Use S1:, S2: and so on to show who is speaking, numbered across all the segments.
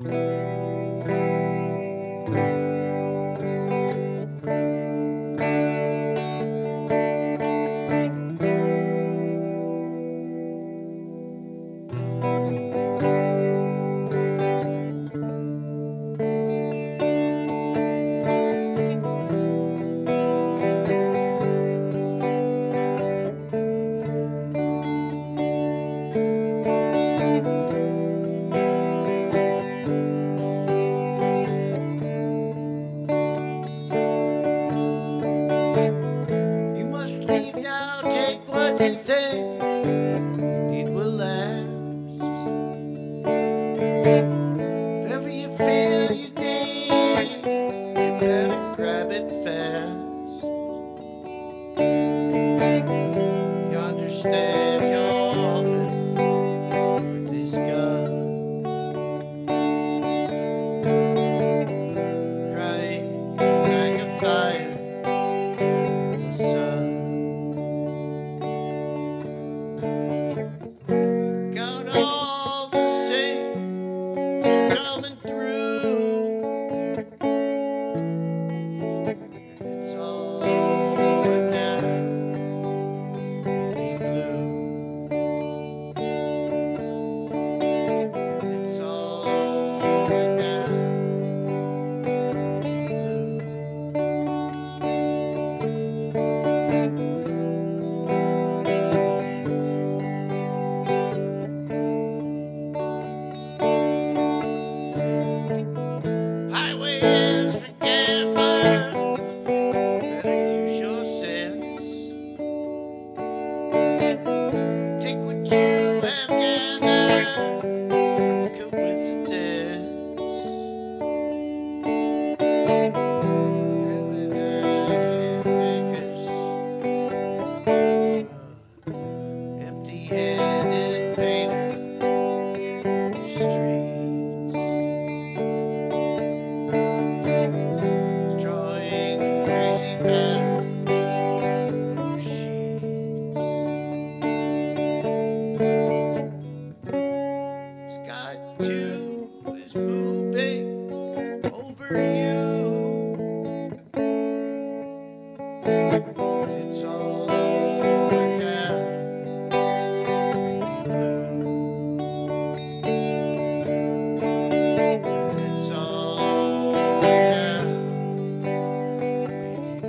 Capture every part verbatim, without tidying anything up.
S1: You must leave now, take what you think it will last. Whatever you feel you need, you better grab it fast. You understand you're often with this gun, crying like a fire in the sun. Got all the saints are coming through, and it's all over now, baby blue. And it's all over now, baby blue. Highway is for gamblers, better use your sense. Take what you have gathered from coincidence, and with because empty-handed painter in the streets, drawing crazy patterns on your sheets. Sky two is moving over you. It's all over now, baby blue. And it's all over now, baby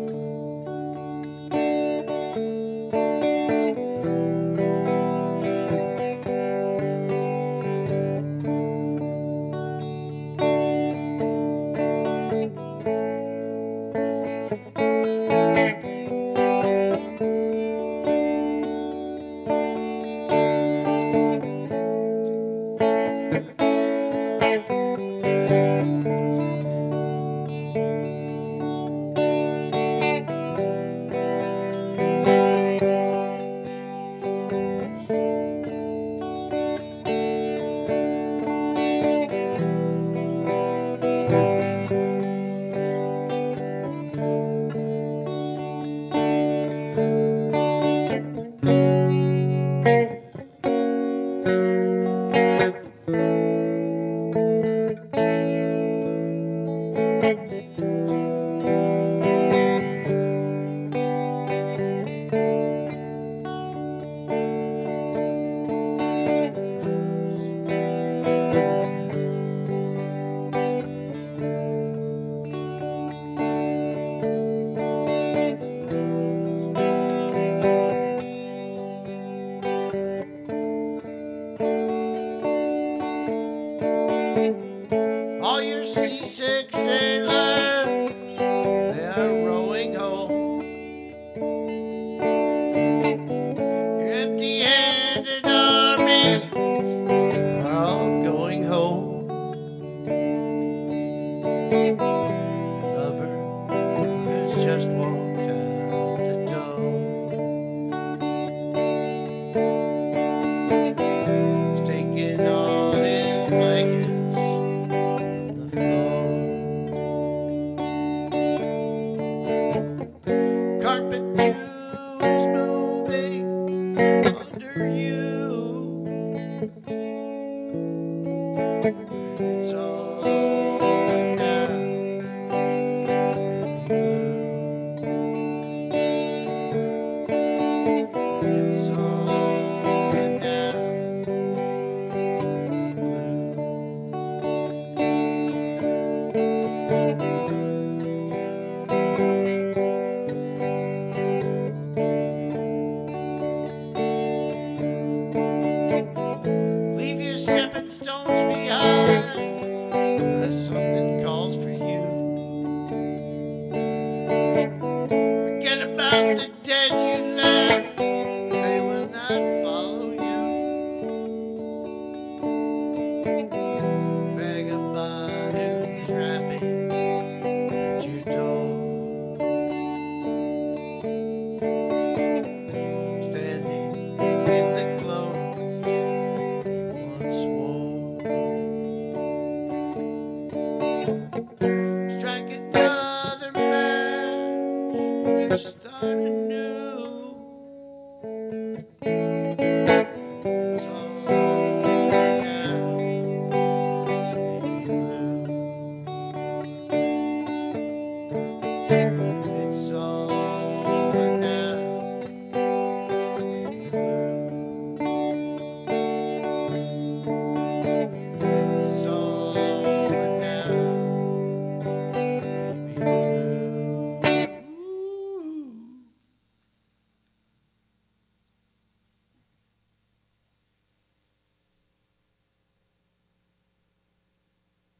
S1: All your seasick sailors, they are rowing home. Your empty-handed armies are all going home. Your lover has just walked out the door. He's taking all his blankets from the floor. Carpet two is moving under you. And It's all over now, baby blue. It's all over now, baby blue. Leave your stepping stones behind. Unless something calls for you. Forget about the dead you